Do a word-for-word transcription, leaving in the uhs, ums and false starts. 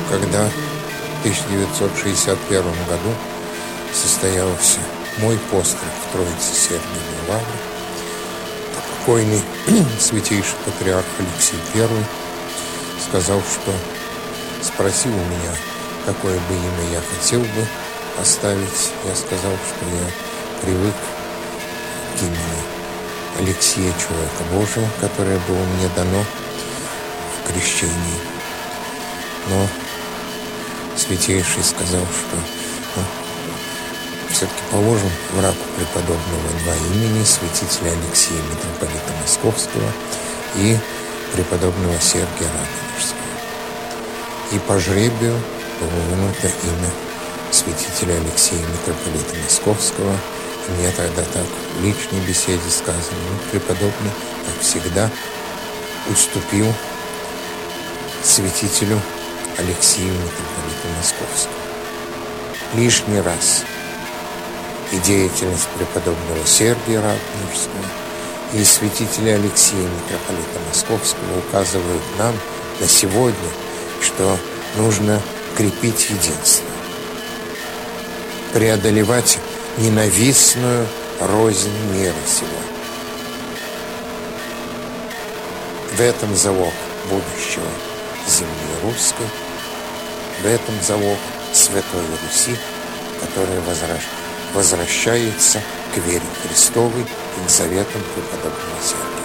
когда в тысяча девятьсот шестьдесят первом году состоялся мой постриг в Троице Сергиевой Лавре, покойный святейший патриарх Алексий Первый сказал, что спросил у меня, какое бы имя я хотел бы оставить. Я сказал, что я привык к имени Алексея, человека Божия, которое было мне дано в крещении. Но святейший сказал, что ну, все-таки положим в раку преподобного два имени: святителя Алексея, митрополита Московского, и преподобного Сергия Радонежского. И по жребию было вынуто имя святителя Алексея, митрополита Московского. И мне тогда так в личной беседе сказано: ну, преподобный, как всегда, уступил святителю Алексею, митрополиту Московского. Лишний раз и деятельность преподобного Сергия Радонежского, и святителя Алексея, митрополита Московского, указывают нам на сегодня, что нужно крепить единство, преодолевать ненавистную рознь мира сего. В этом залог будущего земли русской, в этом залог Святой Руси, которая возвращается к вере Христовой и к заветам преподобного Сергия.